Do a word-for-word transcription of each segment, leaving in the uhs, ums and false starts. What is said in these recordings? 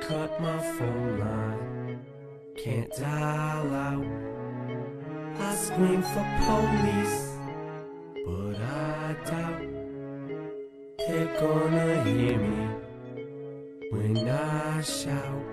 cut my phone line, can't dial out. I scream for police, but I doubt they're gonna hear me when I shout.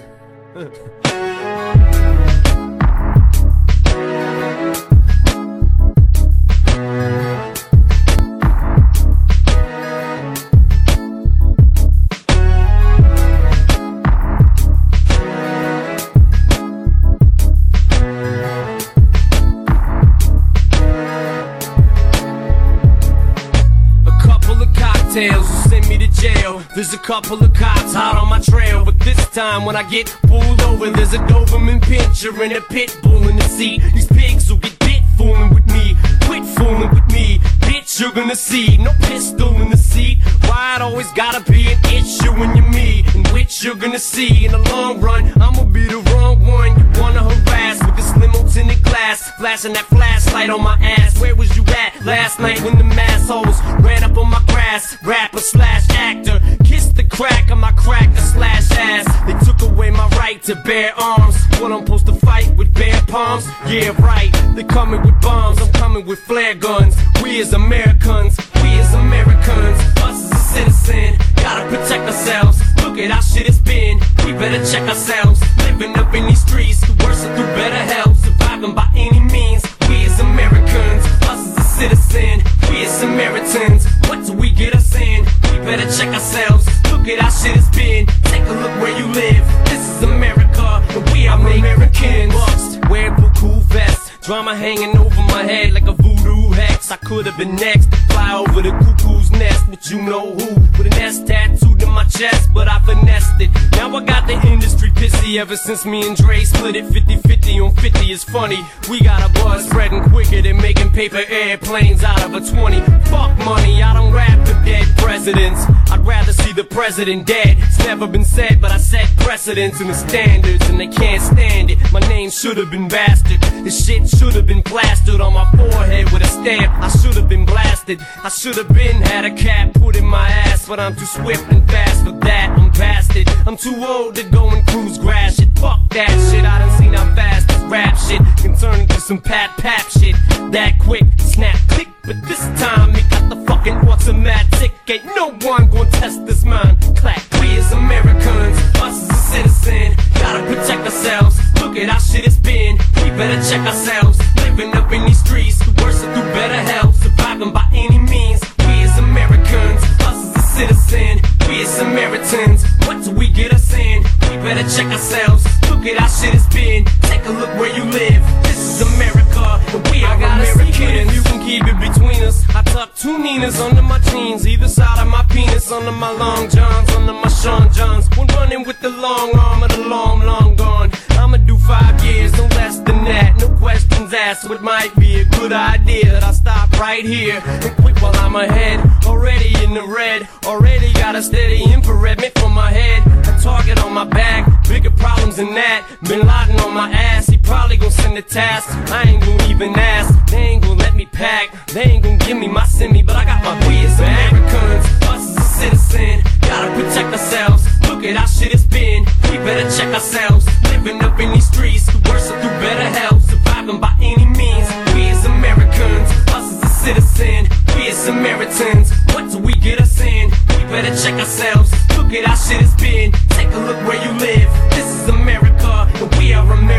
Will send me to jail. There's a couple of cops hot on my trail, but this time when I get pulled over, there's a Doberman pinscher and a pit bull in the seat. These pigs will get bit fooling with me. Quit fooling with me, bitch, you're gonna see. No pistol in the seat. Why it always gotta be an issue when you're me, in which you're gonna see in the long run I'ma be the wrong one you wanna harass with this limo tinted glass, flashing that flashlight on my ass. Where was you at last night when the massholes ran up on my grass? Rapper slash actor, kiss the crack of my cracker slash ass. They took away my right to bear arms. What, I'm supposed to fight with bare palms? Yeah, right, they coming with bombs, I'm coming with flare guns. We as Americans, we as Americans, us as a citizen, gotta protect ourselves. Look at how shit has been, we better check ourselves. Living up in these streets, the worse and through better health. Surviving by any means, we as Americans, us as a citizen, we as Samaritans. What do we get us in? We better check ourselves. Look at how shit has been, take a look where you live. This is America, and we are Americans. Must wear blue cool vests, drama hanging over my head like a voodoo hex. I could have been next to fly over the cuckoo's nest, but you know who, with an S tattooed in my chest, but I finessed it. Now I got the industry pissy ever since me and Dre split it fifty fifty on fifty. It's funny, we got a buzz spreading quicker than making paper airplanes out of a twenty. Fuck money, I don't rap for dead presidents, I'd rather see the president dead. It's never been said, but I set precedents and the standards, and they can't stand it. My name should have been bastard, this shit should have been plastered on my forehead with a stamp. I should have been blasted, I should have been had a cap put in my ass, but I'm too swift and fast for that. I'm past it, I'm too old to go and cruise grass shit. Fuck that shit, I done seen how fast this rap shit can turn into some pat pap shit. That quick, snap, click, but this time it got the fucking automatic. Ain't no one gonna test this mind. Clack, we as Americans, us as a citizen, gotta protect ourselves. Look at how shit has been, we better check ourselves. Living up in these streets, the worse and through better health. Surviving by any means, we as Americans, us as a citizen, we as Samaritans. What do we get us in? We better check ourselves. Look at how shit has been, take a look where you live. This is America, and we are Americans. You can keep it between us. I tuck two Ninas under my jeans, either side of my penis, under my long johns, under my Sean Johns. One running with the long arm of the long, long gone. I'ma do five years, no less than that. No questions asked, so it might be a good idea that I stop right here and quit while I'm ahead. Already in the red, already got a steady infrared mitt for my head. A target on my back, bigger problems than that. Bin Laden on my ass, he probably gon' send a task. I ain't gon' even ask, they ain't gon' let me pack. They ain't gon' give me my semi, but I got my we as Americans, us as a citizen, gotta protect ourselves. Look at how shit has been, we better check ourselves. Living up in these streets, the worse and through better health. Surviving by any means, we as Americans, us as a citizen, we as Samaritans. What do we get us in? We better check ourselves. Look at how shit has been, take a look where you live. This is America, and we are Americans.